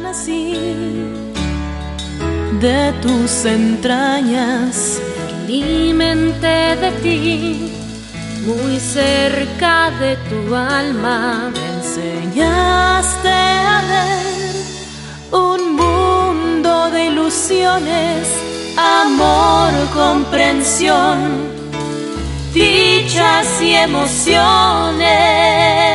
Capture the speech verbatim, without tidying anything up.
nací. De tus entrañas me alimenté de ti, muy cerca de tu alma me enseñaste a ver un mundo de ilusiones, amor, comprensión, dichas y emociones.